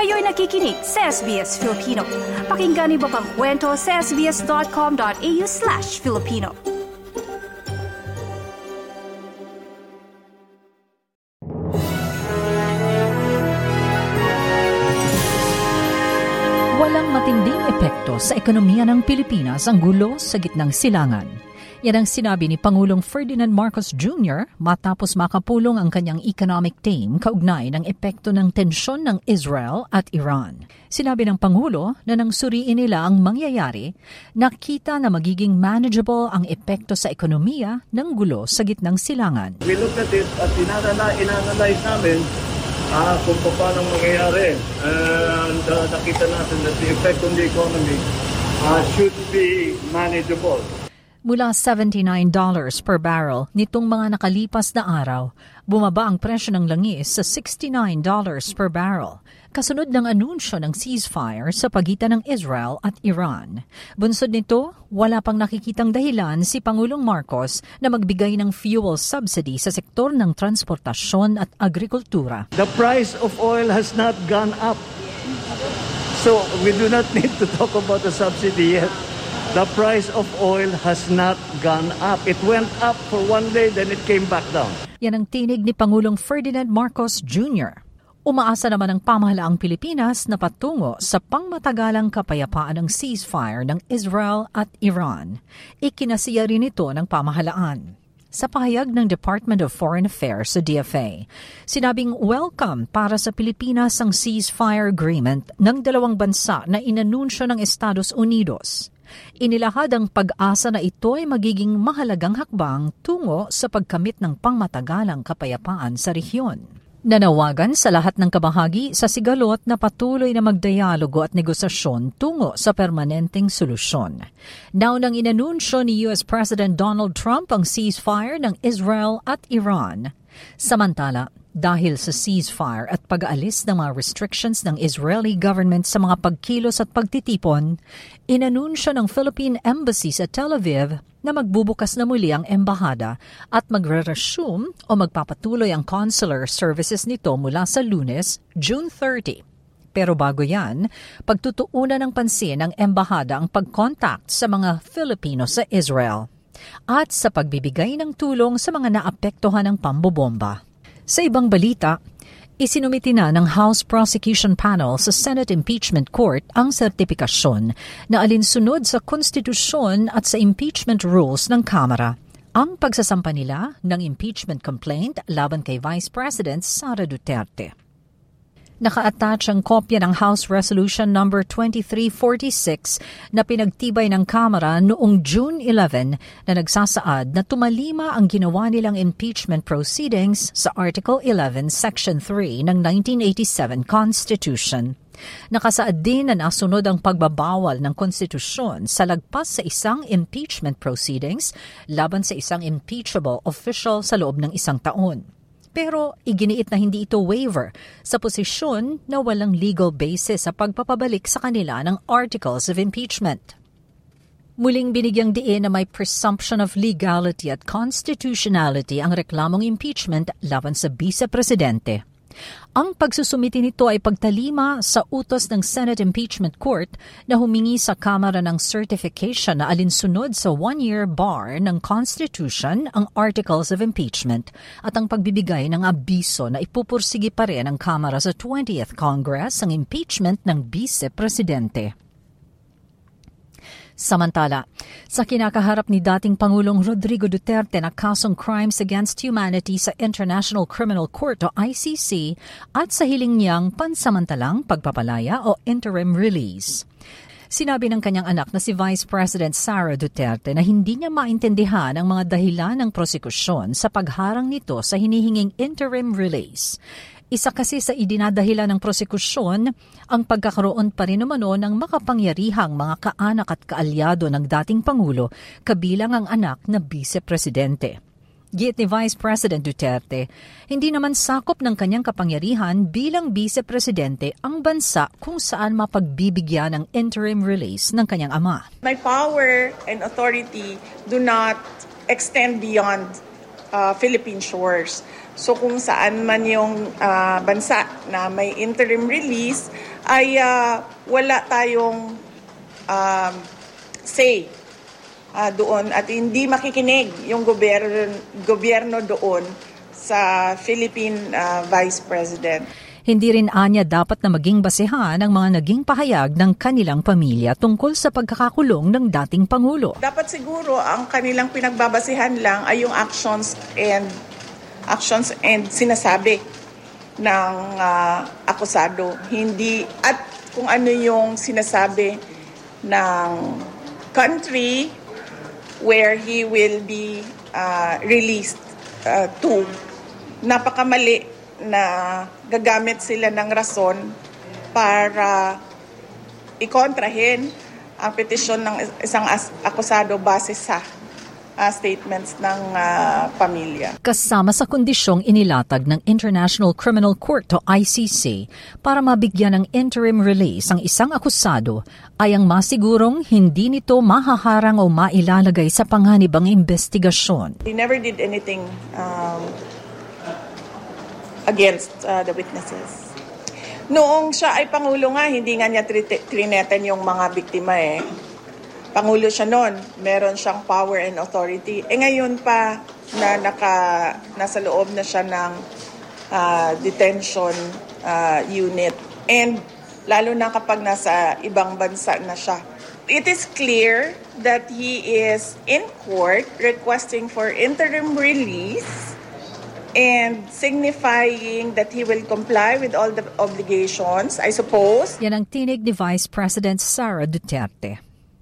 Kayo'y nakikinig sa SBS Filipino. Pakinggan niyo pa ang kwento sa sbs.com.au/Filipino. Walang matinding epekto sa ekonomiya ng Pilipinas ang gulo sa gitnang silangan. Yan ang sinabi ni Pangulong Ferdinand Marcos Jr. matapos makapulong ang kanyang economic team kaugnay ng epekto ng tensyon ng Israel at Iran. Sinabi ng Pangulo na nang suriin nila ang mangyayari, nakita na magiging manageable ang epekto sa ekonomiya ng gulo sa gitnang silangan. We looked at it at inanalyze namin kung paano mangyayari. And nakita natin that the effect on the economy should be manageable. Mula $79 per barrel nitong mga nakalipas na araw, bumaba ang presyo ng langis sa $69 per barrel, kasunod ng anunsyo ng ceasefire sa pagitan ng Israel at Iran. Bunsod nito, wala pang nakikitang dahilan si Pangulong Marcos na magbigay ng fuel subsidy sa sektor ng transportasyon at agrikultura. The price of oil has not gone up. So we do not need to talk about the subsidy yet. The price of oil has not gone up. It went up for one day, then it came back down. Yan ang tinig ni Pangulong Ferdinand Marcos Jr. Umaasa naman ang pamahalaang Pilipinas na patungo sa pangmatagalang kapayapaan ng ceasefire ng Israel at Iran. Ikinasiya rin ito ng pamahalaan. Sa pahayag ng Department of Foreign Affairs sa DFA, sinabing welcome para sa Pilipinas ang ceasefire agreement ng dalawang bansa na inanunsyo ng Estados Unidos. Inilahad ang pag-asa na ito ay magiging mahalagang hakbang tungo sa pagkamit ng pangmatagalang kapayapaan sa rehiyon. Nanawagan sa lahat ng kabahagi sa sigalot na patuloy na magdialogo at negosasyon tungo sa permanenteng solusyon. Naunang inanunsyo ni US President Donald Trump ang ceasefire ng Israel at Iran. Samantala, dahil sa ceasefire at pag-aalis ng mga restrictions ng Israeli government sa mga pagkilos at pagtitipon, inanunsyo ng Philippine Embassy sa Tel Aviv na magbubukas na muli ang embahada at magre-resume o magpapatuloy ang consular services nito mula sa Lunes, June 30. Pero bago yan, pagtutuunan ng pansin ng embahada ang pag-contact sa mga Filipino sa Israel at sa pagbibigay ng tulong sa mga naapektuhan ng pambobomba. Sa ibang balita, isinumiti na ng House Prosecution Panel sa Senate Impeachment Court ang sertipikasyon na alinsunod sa konstitusyon at sa impeachment rules ng Kamara. Ang pagsasampa nila ng impeachment complaint laban kay Vice President Sara Duterte. Naka-attach ang kopya ng House Resolution No. 2346 na pinagtibay ng Kamara noong June 11 na nagsasaad na tumalima ang ginawa nilang impeachment proceedings sa Article 11, Section 3 ng 1987 Constitution. Nakasaad din na nasunod ang pagbabawal ng konstitusyon sa lagpas sa isang impeachment proceedings laban sa isang impeachable official sa loob ng isang taon. Pero iginiit na hindi ito waiver sa posisyon na walang legal basis sa pagpapabalik sa kanila ng articles of impeachment. Muling binigyang diin na may presumption of legality at constitutionality ang reklamong impeachment laban sa Vice-Presidente. Ang pagsusumiti nito ay pagtalima sa utos ng Senate Impeachment Court na humingi sa Kamara ng certification na alinsunod sa one-year bar ng Constitution ang Articles of Impeachment at ang pagbibigay ng abiso na ipupursigi pa rin ng Kamara sa 20th Congress ang impeachment ng Vice-Presidente. Samantala, sa kinakaharap ni dating Pangulong Rodrigo Duterte na kasong Crimes Against Humanity sa International Criminal Court o ICC at sa hiling niyang pansamantalang pagpapalaya o interim release. Sinabi ng kanyang anak na si Vice President Sara Duterte na hindi niya maintindihan ang mga dahilan ng prosekusyon sa pagharang nito sa hinihinging interim release. Isa kasi sa idinadahilan ng prosekusyon ang pagkakaroon pa rin umano ng makapangyarihang mga kaanak at kaalyado ng dating Pangulo kabilang ang anak na Vice-Presidente. Giit ni Vice President Duterte, hindi naman sakop ng kanyang kapangyarihan bilang Vice-Presidente ang bansa kung saan mapagbibigyan ng interim release ng kanyang ama. My power and authority do not extend beyond Philippine shores. So kung saan man yung bansa na may interim release ay wala tayong say doon at hindi makikinig yung gobyerno doon sa Philippine Vice President. Hindi rin anya dapat na maging basehan ang mga naging pahayag ng kanilang pamilya tungkol sa pagkakakulong ng dating Pangulo. Dapat siguro ang kanilang pinagbabasihan lang ay yung actions and sinasabi ng akusado. Hindi at kung ano yung sinasabi ng country where he will be released to. Napakamali na gagamit sila ng rason para ikontrahin ang petisyon ng isang akusado base sa statements ng pamilya. Kasama sa kondisyong inilatag ng International Criminal Court o ICC para mabigyan ng interim release ang isang akusado ay ang masigurong hindi nito mahaharang o mailalagay sa panganibang investigasyon. He never did anything against the witnesses. Noong siya ay Pangulo nga, hindi nga niya trineten yung mga biktima eh. Pangulo siya noon, meron siyang power and authority. Ngayon pa na nasa loob na siya ng detention unit. And lalo na kapag nasa ibang bansa na siya. It is clear that he is in court requesting for interim release and signifying that he will comply with all the obligations, I suppose. Yan ang tinig ni Vice President Sara Duterte.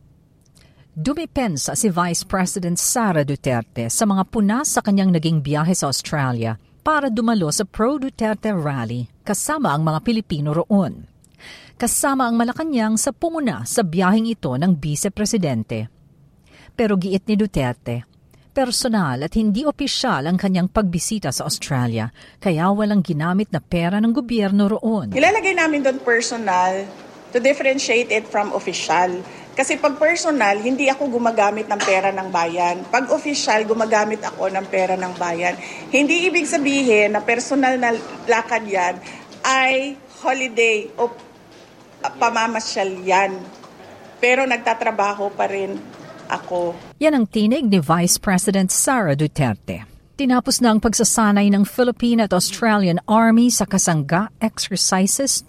Dumipensa si Vice President Sara Duterte sa mga puna sa kanyang naging biyahe sa Australia para dumalo sa pro-Duterte rally kasama ang mga Pilipino roon. Kasama ang Malacanang sa pumuna sa biyaheng ito ng Vice-Presidente. Pero giit ni Duterte, personal at hindi opisyal ang kanyang pagbisita sa Australia kaya walang ginamit na pera ng gobyerno roon. Ilalagay namin doon personal to differentiate it from official. Kasi pag personal, hindi ako gumagamit ng pera ng bayan. Pag official, gumagamit ako ng pera ng bayan. Hindi ibig sabihin na personal na lakad yan ay holiday o pamamasyal yan. Pero nagtatrabaho pa rin ako. Yan ang tinig ni Vice President Sara Duterte. Tinapos na ang pagsasanay ng Philippine at Australian Army sa Kasangga Exercises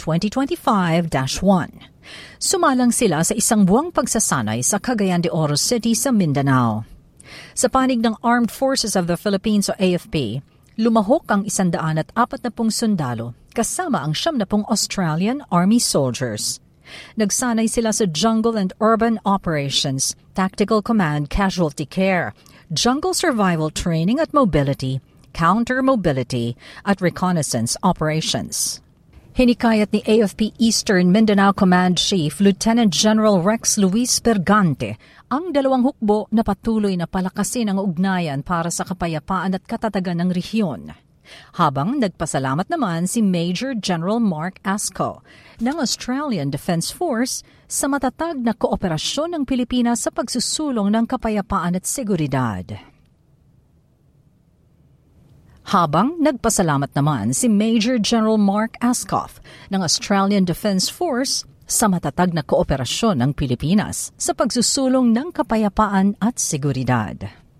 2025-1. Sumalang sila sa isang buwang pagsasanay sa Cagayan de Oro City sa Mindanao. Sa panig ng Armed Forces of the Philippines o AFP, lumahok ang 140 sundalo kasama ang 70 Australian Army soldiers. Nagsanay sila sa Jungle and Urban Operations, Tactical Command Casualty Care, Jungle Survival Training at Mobility, Counter-Mobility at Reconnaissance Operations. Hinikayat ni AFP Eastern Mindanao Command Chief Lieutenant General Rex Luis Bergante ang dalawang hukbo na patuloy na palakasin ang ugnayan para sa kapayapaan at katatagan ng rehiyon. Habang nagpasalamat naman si Major General Mark Asco ng Australian Defence Force sa matatag na kooperasyon ng Pilipinas sa pagsusulong ng kapayapaan at seguridad. Habang nagpasalamat naman si Major General Mark Ascoff ng Australian Defence Force sa matatag na kooperasyon ng Pilipinas sa pagsusulong ng kapayapaan at seguridad.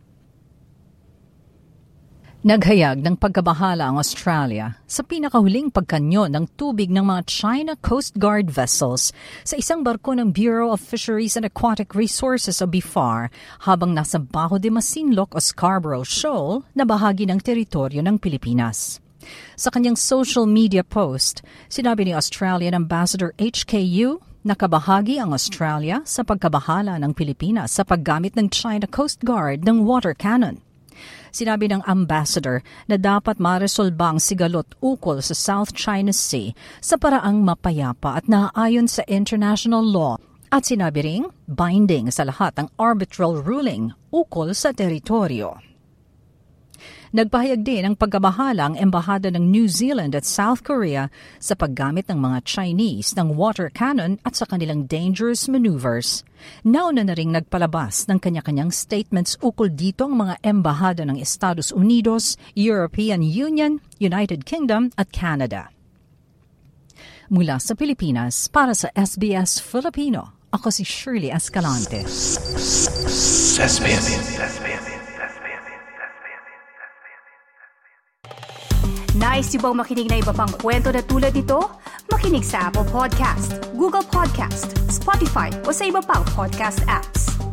Naghayag ng pagkabahala ang Australia sa pinakahuling pagkanyo ng tubig ng mga China Coast Guard vessels sa isang barko ng Bureau of Fisheries and Aquatic Resources o BFAR habang nasa Bajo de Masinloc o Scarborough Shoal na bahagi ng teritoryo ng Pilipinas. Sa kanyang social media post, sinabi ni Australian Ambassador HKU na kabahagi ang Australia sa pagkabahala ng Pilipinas sa paggamit ng China Coast Guard ng water cannon. Sinabi ng ambassador na dapat maresolba ang sigalot ukol sa South China Sea sa paraang mapayapa at naaayon sa international law at sinabi ring binding sa lahat ang arbitral ruling ukol sa teritoryo. Nagpahayag din ng pagkabahala ang embahada ng New Zealand at South Korea sa paggamit ng mga Chinese ng water cannon at sa kanilang dangerous maneuvers. Nauna na ring nagpalabas ng kanya-kanyang statements ukol dito ang mga embahada ng Estados Unidos, European Union, United Kingdom at Canada. Mula sa Pilipinas, para sa SBS Filipino, ako si Shirley Escalante. Nice yung bang makinig na iba pang kwento na tulad ito? Makinig sa Apple Podcast, Google Podcast, Spotify o sa iba pang podcast apps.